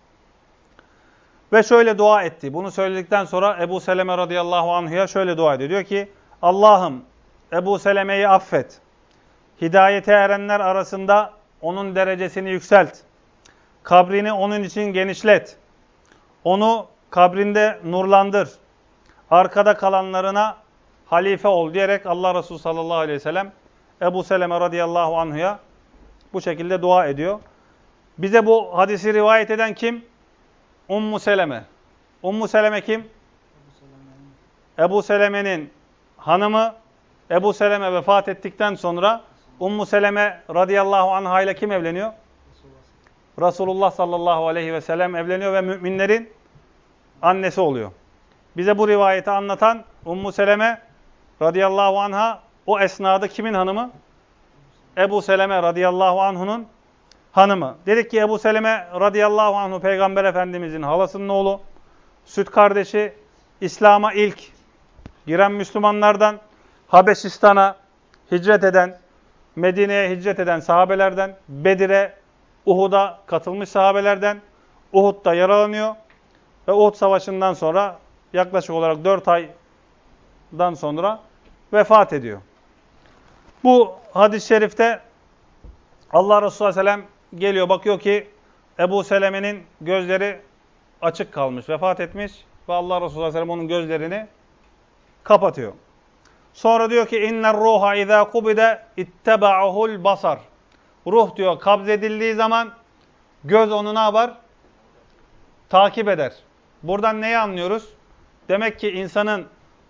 [SPEAKER 1] Ve şöyle dua etti. Bunu söyledikten sonra Ebu Seleme radıyallahu anh'a şöyle dua ediyor. Diyor ki Allah'ım Ebu Seleme'yi affet. Hidayete erenler arasında onun derecesini yükselt. Kabrini onun için genişlet. Onu kabrinde nurlandır. Arkada kalanlarına halife ol diyerek Allah Resulü sallallahu aleyhi ve sellem Ebu Seleme radıyallahu anh'a bu şekilde dua ediyor. Bize bu hadisi rivayet eden kim? Ummu Seleme. Ummu Seleme kim? Ebu Seleme'nin hanımı. Ebu Seleme vefat ettikten sonra Ummu Seleme radıyallahu anha ile kim evleniyor? Resulullah sallallahu aleyhi ve sellem evleniyor ve müminlerin annesi oluyor. Bize bu rivayeti anlatan Ummu Seleme radıyallahu anha o esnada kimin hanımı? Ebu Seleme radıyallahu anh'unun hanımı. Dedik ki Ebu Seleme radıyallahu anhu Peygamber Efendimizin halasının oğlu, süt kardeşi, İslam'a ilk giren Müslümanlardan, Habeşistan'a hicret eden, Medine'ye hicret eden sahabelerden, Bedir'e, Uhud'a katılmış sahabelerden, Uhud'da yaralanıyor ve Uhud Savaşı'ndan sonra yaklaşık olarak 4 aydan sonra vefat ediyor. Bu hadis-i şerifte Allah Resulü Aleyhisselam geliyor, bakıyor ki Ebu Seleme'nin gözleri açık kalmış, vefat etmiş ve Allah Resulü Aleyhisselam onun gözlerini kapatıyor. Sonra diyor ki inner ruha izâ kubide itteba'uhul basar. Ruh diyor kabzedildiği zaman göz onu ne yapar? Takip eder. Buradan neyi anlıyoruz? Demek ki insanın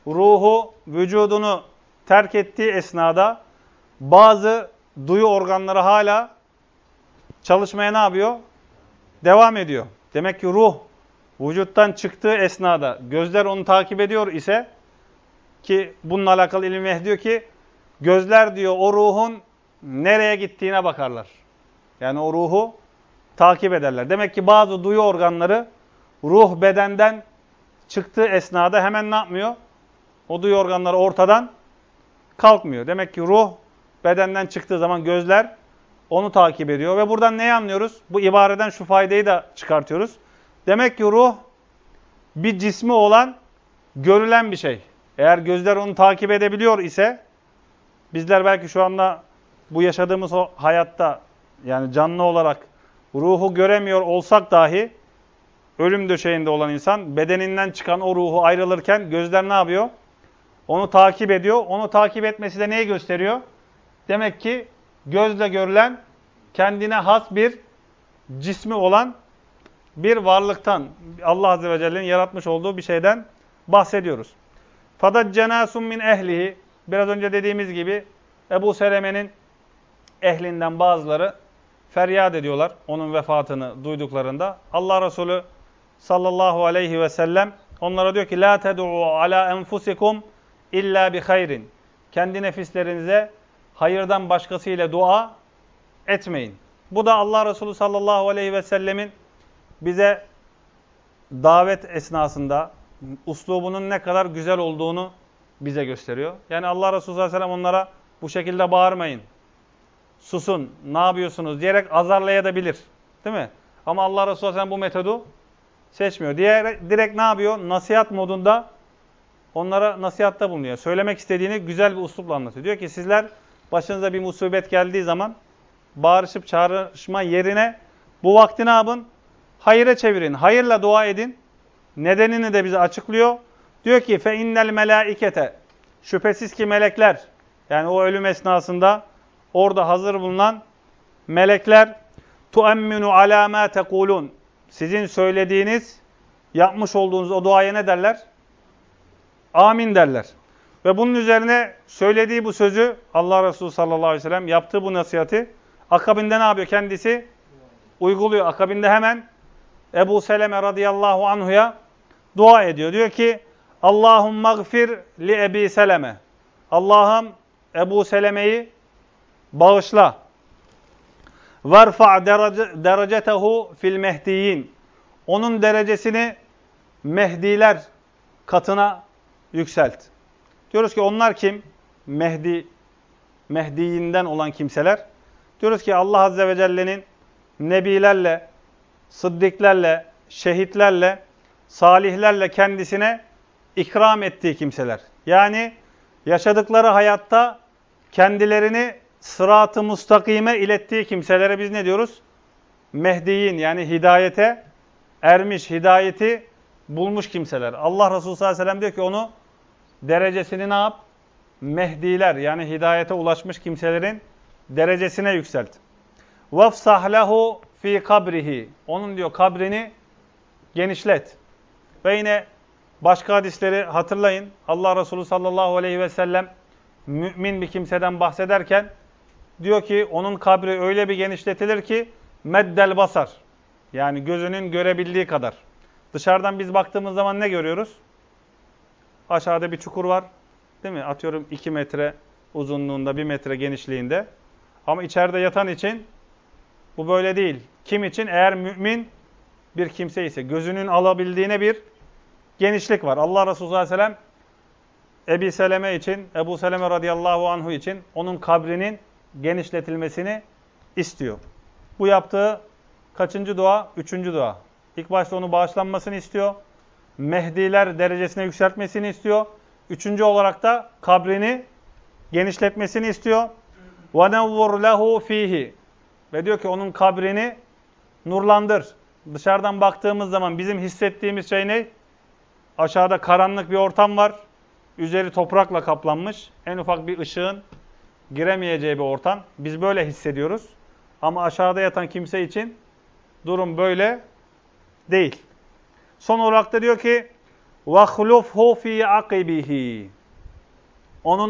[SPEAKER 1] ruhu vücudunu terk ettiği esnada bazı duyu organları hala çalışmaya ne yapıyor? Devam ediyor. Demek ki ruh vücuttan çıktığı esnada gözler onu takip ediyor ise, ki bununla alakalı ilim ehli diyor ki gözler diyor o ruhun nereye gittiğine bakarlar. Yani o ruhu takip ederler. Demek ki bazı duyu organları ruh bedenden çıktığı esnada hemen ne yapmıyor? O duyu organları ortadan kalkmıyor. Demek ki ruh bedenden çıktığı zaman gözler onu takip ediyor. Ve buradan neyi anlıyoruz? Bu ibareden şu faydayı da çıkartıyoruz. Demek ki ruh bir cismi olan, görülen bir şey. Eğer gözler onu takip edebiliyor ise, bizler belki şu anda bu yaşadığımız o hayatta, yani canlı olarak ruhu göremiyor olsak dahi, ölüm döşeğinde olan insan bedeninden çıkan o ruhu ayrılırken gözler ne yapıyor? Onu takip ediyor. Onu takip etmesi de neyi gösteriyor? Demek ki gözle görülen, kendine has bir cismi olan bir varlıktan, Allah Azze ve Celle'nin yaratmış olduğu bir şeyden bahsediyoruz. فَدَجَّنَاسٌ min ehlihi. Biraz önce dediğimiz gibi Ebu Seleme'nin ehlinden bazıları feryat ediyorlar onun vefatını duyduklarında. Allah Resulü sallallahu aleyhi ve sellem onlara diyor ki لَا تَدُعُوا عَلَى أَنْفُسِكُمْ illa bi hayrin. Kendi nefislerinize hayırdan başkasıyla dua etmeyin. Bu da Allah Resulü sallallahu aleyhi ve sellemin bize davet esnasında uslubunun ne kadar güzel olduğunu bize gösteriyor. Yani Allah Resulü sallallahu aleyhi ve sellem onlara bu şekilde bağırmayın, susun, ne yapıyorsunuz diyerek azarlayabilir. Değil mi? Ama Allah Resulü sallallahu aleyhi ve sellem bu metodu seçmiyor. Direkt ne yapıyor? Nasihat modunda onlara nasihatta bulunuyor. Söylemek istediğini güzel bir uslupla anlatıyor. Diyor ki sizler başınıza bir musibet geldiği zaman bağırışıp çağrışma yerine bu vakti ne yapın? Hayıra çevirin. Hayırla dua edin. Nedenini de bize açıklıyor. Diyor ki fe innel melaikete. Şüphesiz ki melekler, yani o ölüm esnasında orada hazır bulunan melekler tuemminu ala ma tekulun. Sizin söylediğiniz, yapmış olduğunuz o duaya ne derler? Amin derler. Ve bunun üzerine söylediği bu sözü Allah Resulü sallallahu aleyhi ve sellem yaptığı bu nasihati akabinde ne yapıyor? Kendisi uyguluyor. Akabinde hemen Ebu Seleme radıyallahu anhu'ya dua ediyor. Diyor ki Allahümme gfir li Ebi Seleme. Allah'ım Ebu Seleme'yi bağışla. Verfa derecetehu fil mehdiyin. Onun derecesini Mehdiler katına yükselt. Diyoruz ki onlar kim? Mehdiyinden olan kimseler. Diyoruz ki Allah Azze ve Celle'nin nebilerle, sıddıklerle, şehitlerle, salihlerle kendisine ikram ettiği kimseler. Yani yaşadıkları hayatta kendilerini sırat-ı mustakime ilettiği kimselere biz ne diyoruz? Mehdiyin, yani hidayete ermiş, hidayeti bulmuş kimseler. Allah Resulü sallallahu aleyhi ve sellem diyor ki onu derecesini ne yap? Mehdiler, yani hidayete ulaşmış kimselerin derecesine yükselt. وَفْسَحْ لَهُ fi kabrihi. Onun diyor kabrini genişlet. Ve yine başka hadisleri hatırlayın. Allah Resulü sallallahu aleyhi ve sellem mümin bir kimseden bahsederken diyor ki onun kabri öyle bir genişletilir ki meddel basar. Yani gözünün görebildiği kadar. Dışarıdan biz baktığımız zaman ne görüyoruz? Aşağıda bir çukur var. Değil mi? Atıyorum 2 metre uzunluğunda, 1 metre genişliğinde. Ama içeride yatan için bu böyle değil. Kim için? Eğer mümin bir kimse ise gözünün alabildiğine bir genişlik var. Allah Resulü sallallahu aleyhi ve sellem Ebu Seleme için, Ebu Seleme radıyallahu anhu için onun kabrinin genişletilmesini istiyor. Bu yaptığı kaçıncı dua? 3. dua. İlk başta onu bağışlanmasını istiyor. Mehdiler derecesine yükseltmesini istiyor. 3. olarak da kabrini genişletmesini istiyor. وَنَوُّرْ لَهُ ف۪يهِ. Ve diyor ki onun kabrini nurlandır. Dışarıdan baktığımız zaman bizim hissettiğimiz şey ne? Aşağıda karanlık bir ortam var. Üzeri toprakla kaplanmış. En ufak bir ışığın giremeyeceği bir ortam. Biz böyle hissediyoruz. Ama aşağıda yatan kimse için durum böyle değil. Son olarak da diyor ki وَخْلُفْهُ ف۪ي عَقِبِهِ Onun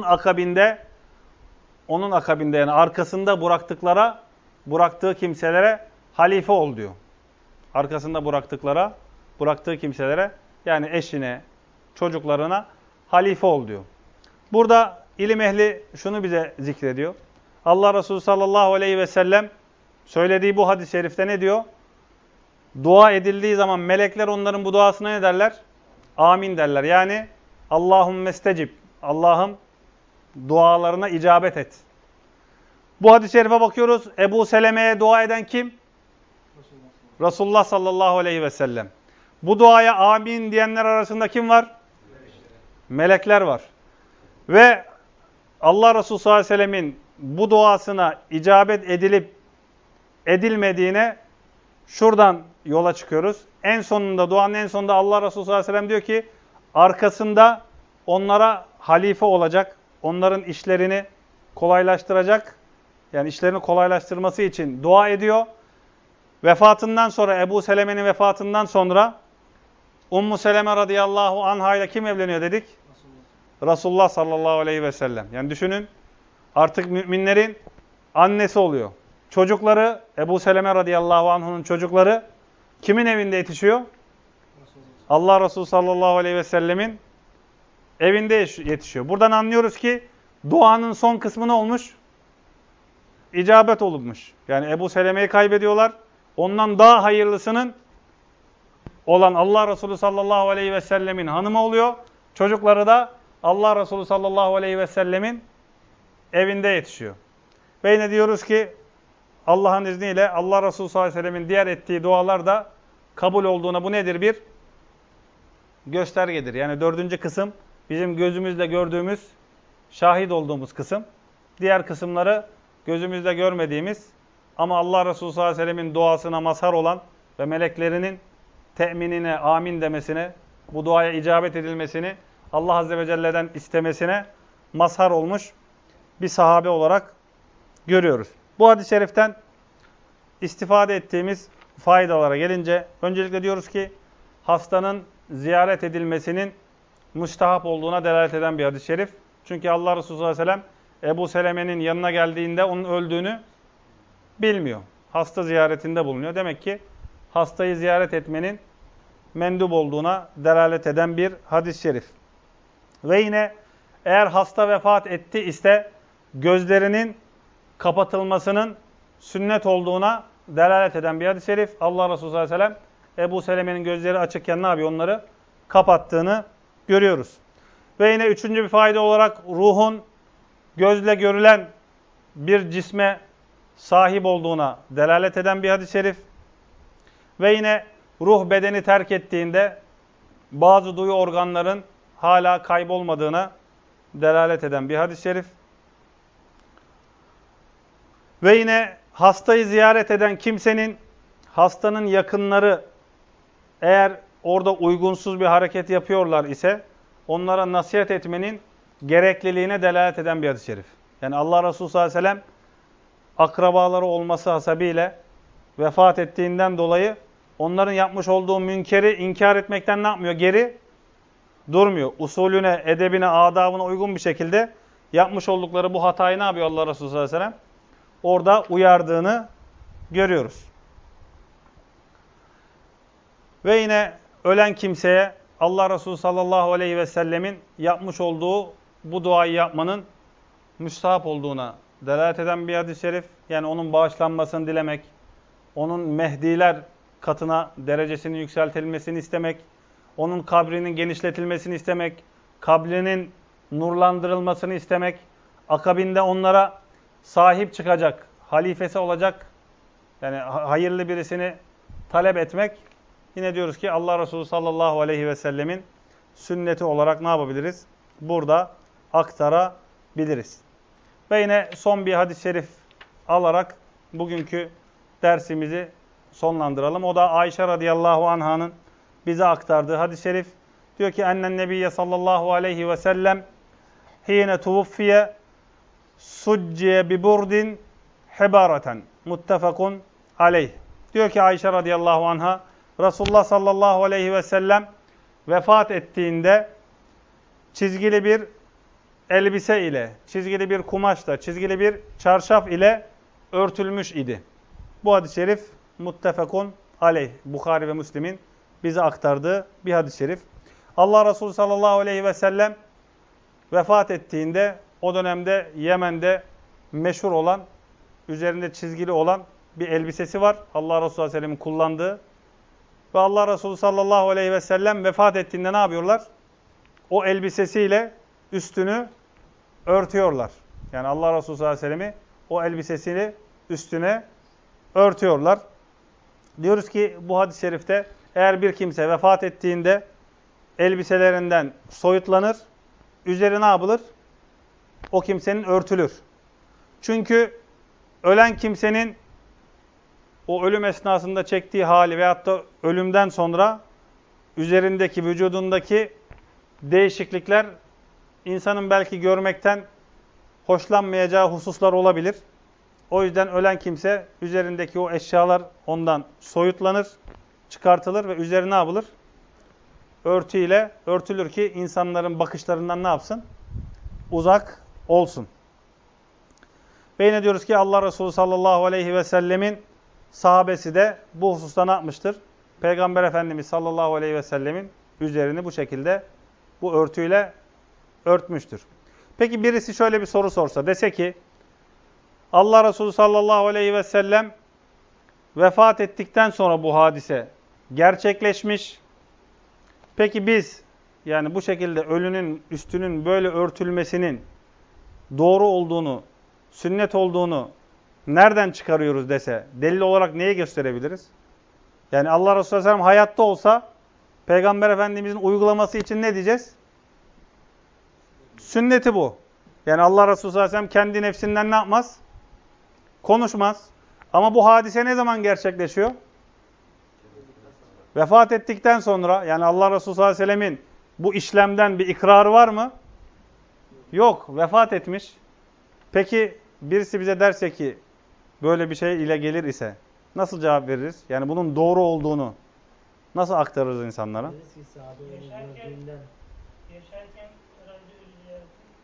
[SPEAKER 1] akabinde yani arkasında bıraktığı kimselere halife ol diyor. Arkasında bıraktığı kimselere yani eşine, çocuklarına halife ol diyor. Burada ilim ehli şunu bize zikrediyor. Allah Resulü sallallahu aleyhi ve sellem söylediği bu hadis-i şerifte ne diyor? Dua edildiği zaman melekler onların bu duasına ne derler? Amin derler. Yani Allahümme stecib. Allah'ım dualarına icabet et. Bu hadis-i şerife bakıyoruz. Ebu Seleme'ye dua eden kim? Resulullah sallallahu aleyhi ve sellem. Bu duaya amin diyenler arasında kim var? Melekler var. Ve Allah Resulü sallallahu aleyhi ve sellemin bu duasına icabet edilip edilmediğine şuradan yola çıkıyoruz. Duanın en sonunda Allah Resulü sallallahu aleyhi ve sellem diyor ki arkasında onlara halife olacak, onların işlerini kolaylaştıracak, yani işlerini kolaylaştırması için dua ediyor. Vefatından sonra, Ebu Seleme'nin vefatından sonra Ummu Seleme radıyallahu anha ile kim evleniyor dedik? Resulullah sallallahu aleyhi ve sellem. Yani düşünün artık müminlerin annesi oluyor. Çocukları, Ebu Seleme radıyallahu anh'ın çocukları kimin evinde yetişiyor? Allah Resulü sallallahu aleyhi ve sellemin evinde yetişiyor. Buradan anlıyoruz ki duanın son kısmı ne olmuş? İcabet olunmuş. Yani Ebu Seleme'yi kaybediyorlar. Ondan daha hayırlısının olan Allah Resulü sallallahu aleyhi ve sellemin hanımı oluyor. Çocukları da Allah Resulü sallallahu aleyhi ve sellemin evinde yetişiyor. Ve yine diyoruz ki Allah'ın izniyle Allah Resulü sallallahu aleyhi ve sellemin diğer ettiği dualar da kabul olduğuna bu nedir? Bir göstergedir. Yani dördüncü kısım bizim gözümüzle gördüğümüz, şahit olduğumuz kısım. Diğer kısımları gözümüzle görmediğimiz ama Allah Resulü sallallahu aleyhi ve sellemin duasına mazhar olan ve meleklerinin teminine, amin demesine, bu duaya icabet edilmesini Allah Azze ve Celle'den istemesine mazhar olmuş bir sahabe olarak görüyoruz. Bu hadis-i şeriften istifade ettiğimiz faydalara gelince öncelikle diyoruz ki hastanın ziyaret edilmesinin müstahap olduğuna delalet eden bir hadis-i şerif. Çünkü Allah Resulü sallallahu aleyhi ve sellem Ebu Seleme'nin yanına geldiğinde onun öldüğünü bilmiyor. Hasta ziyaretinde bulunuyor. Demek ki hastayı ziyaret etmenin mendup olduğuna delalet eden bir hadis-i şerif. Ve yine eğer hasta vefat etti ise gözlerinin kapatılmasının sünnet olduğuna delalet eden bir hadis-i şerif. Allah Resulü sallallahu aleyhi ve sellem Ebu Seleme'nin gözleri açıkken ne yapıyor? Onları kapattığını görüyoruz. Ve yine üçüncü bir fayda olarak ruhun gözle görülen bir cisme sahip olduğuna delalet eden bir hadis-i şerif. Ve yine ruh bedeni terk ettiğinde bazı duyu organların hala kaybolmadığına delalet eden bir hadis-i şerif. Ve yine hastayı ziyaret eden kimsenin, hastanın yakınları eğer orada uygunsuz bir hareket yapıyorlar ise onlara nasihat etmenin gerekliliğine delalet eden bir hadis-i şerif. Yani Allah Resulü sallallahu aleyhi ve sellem akrabaları olması hasebiyle vefat ettiğinden dolayı onların yapmış olduğu münkeri inkar etmekten ne yapmıyor? Geri durmuyor. Usulüne, edebine, adabına uygun bir şekilde yapmış oldukları bu hatayı ne yapıyor Allah Resulü sallallahu aleyhi ve sellem? Orada uyardığını görüyoruz. Ve yine ölen kimseye Allah Resulü sallallahu aleyhi ve sellemin yapmış olduğu bu duayı yapmanın müstahap olduğuna delalet eden bir hadis-i şerif. Yani onun bağışlanmasını dilemek, onun Mehdiler katına derecesinin yükseltilmesini istemek, onun kabrinin genişletilmesini istemek, kabrinin nurlandırılmasını istemek, akabinde onlara sahip çıkacak, halifesi olacak, yani hayırlı birisini talep etmek, yine diyoruz ki Allah Resulü sallallahu aleyhi ve sellemin sünneti olarak ne yapabiliriz? Burada aktarabiliriz. Ve yine son bir hadis-i şerif alarak bugünkü dersimizi sonlandıralım. O da Ayşe radıyallahu anh'ın bize aktardığı hadis-i şerif. Diyor ki ennen nebiyye sallallahu aleyhi ve sellem hine tuvuffiye succiye bi burdin hibareten muttefakun aleyh. Diyor ki Ayşe radıyallahu anha Resulullah sallallahu aleyhi ve sellem vefat ettiğinde çizgili bir elbise ile, çizgili bir kumaşla, çizgili bir çarşaf ile örtülmüş idi. Bu hadis-i şerif muttefekun aleyh. Bukhari ve Müslim'in bize aktardığı bir hadis-i şerif. Allah Resulü sallallahu aleyhi ve sellem vefat ettiğinde o dönemde Yemen'de meşhur olan, üzerinde çizgili olan bir elbisesi var. Allah Resulü sallallahu aleyhi ve sellem'in kullandığı. Ve Allah Resulü sallallahu aleyhi ve sellem vefat ettiğinde ne yapıyorlar? O elbisesiyle üstünü örtüyorlar. Yani Allah Resulü sallallahu aleyhi ve sellem'i o elbisesini üstüne örtüyorlar. Diyoruz ki bu hadis-i şerifte eğer bir kimse vefat ettiğinde elbiselerinden soyutlanır, üzeri ne yapılır? O kimsenin örtülür. Çünkü ölen kimsenin o ölüm esnasında çektiği hali veyahut da ölümden sonra üzerindeki, vücudundaki değişiklikler insanın belki görmekten hoşlanmayacağı hususlar olabilir. O yüzden ölen kimse üzerindeki o eşyalar ondan soyutlanır, çıkartılır ve üzerine ne yapılır? Örtüyle örtülür ki insanların bakışlarından ne yapsın? Uzak olsun. Ve yine diyoruz ki Allah Resulü sallallahu aleyhi ve sellemin sahabesi de bu hususta ne yapmıştır? Peygamber Efendimiz sallallahu aleyhi ve sellemin üzerini bu şekilde bu örtüyle örtmüştür. Peki birisi şöyle bir soru sorsa, dese ki Allah Resulü sallallahu aleyhi ve sellem vefat ettikten sonra bu hadise gerçekleşmiş. Peki biz yani bu şekilde ölünün üstünün böyle örtülmesinin doğru olduğunu, sünnet olduğunu nereden çıkarıyoruz dese, delil olarak neye gösterebiliriz? Yani Allah Resulü sallallahu aleyhi ve sellem hayatta olsa Peygamber Efendimizin uygulaması için ne diyeceğiz? Sünneti bu. Yani Allah Resulü sallallahu aleyhi ve sellem kendi nefsinden ne yapmaz? Konuşmaz. Ama bu hadise ne zaman gerçekleşiyor? Vefat ettikten sonra, yani Allah Resulü sallallahu aleyhi ve sellemin bu işlemden bir ikrarı var mı? Yok. Vefat etmiş. Peki birisi bize derse ki böyle bir şey ile gelir ise nasıl cevap veririz? Yani bunun doğru olduğunu nasıl aktarırız insanlara?
[SPEAKER 2] Yaşarken herhalde ölü.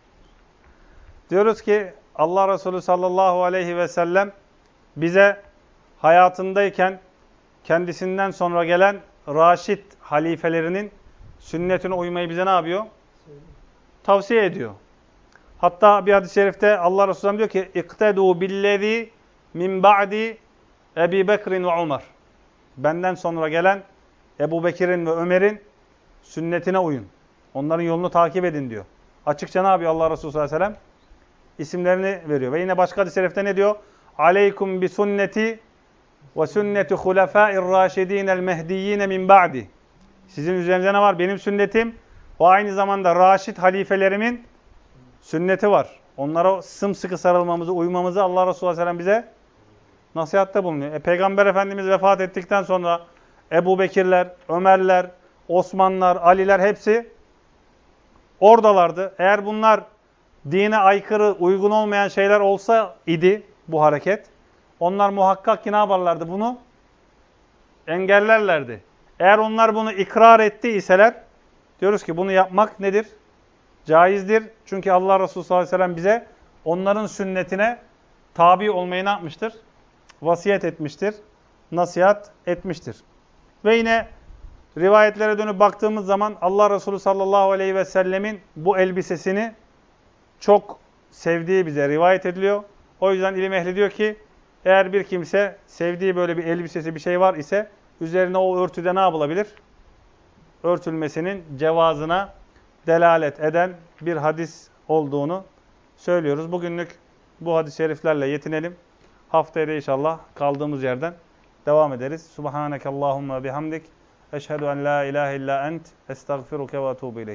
[SPEAKER 1] Diyoruz ki Allah Resulü sallallahu aleyhi ve sellem bize hayatındayken kendisinden sonra gelen Raşid halifelerinin sünnetine uymayı bize ne yapıyor? Tavsiye ediyor. Hatta bir hadis-i şerifte Allah Resulü diyor ki İktedû billezî min ba'di Ebi Bekrin ve Ömer. Benden sonra gelen Ebu Bekir'in ve Ömer'in sünnetine uyun. Onların yolunu takip edin diyor. Açıkça ne yapıyor Allah Resulü sallallahu aleyhi ve sellem? İsimlerini veriyor. Ve yine başka hadis-i şerifte ne diyor? Aleykum bi sünneti ve sünneti hulefâir râşidînel mehdiyyîne min ba'di. Sizin üzerinize ne var? Benim sünnetim ve aynı zamanda Raşid halifelerimin sünneti var. Onlara sımsıkı sarılmamızı, uymamızı Allah Resulü sallallahu aleyhi ve sellem bize nasihatte bulunuyor. Peygamber Efendimiz vefat ettikten sonra Ebu Bekirler, Ömerler, Osmanlar, Aliler hepsi oradalardı. Eğer bunlar dine aykırı, uygun olmayan şeyler olsa idi bu hareket, onlar muhakkak ki ne yaparlardı bunu? Engellerlerdi. Eğer onlar bunu ikrar ettiyseler, diyoruz ki bunu yapmak nedir? Caizdir. Çünkü Allah Resulü sallallahu aleyhi ve sellem bize onların sünnetine tabi olmayı ne yapmıştır? Vasiyet etmiştir. Nasihat etmiştir. Ve yine rivayetlere dönüp baktığımız zaman Allah Resulü sallallahu aleyhi ve sellemin bu elbisesini çok sevdiği bize rivayet ediliyor. O yüzden ilim ehli diyor ki eğer bir kimse sevdiği böyle bir elbisesi bir şey var ise üzerine o örtüde ne yapılabilir? Örtülmesinin cevazına delalet eden bir hadis olduğunu söylüyoruz. Bugünlük bu hadis-i şeriflerle yetinelim. Haftaya da inşallah kaldığımız yerden devam ederiz. Subhaneke Allahumma bihamdik. Eşhedü en la ilahe illa ent. Estağfiruke ve etûbü ileyk.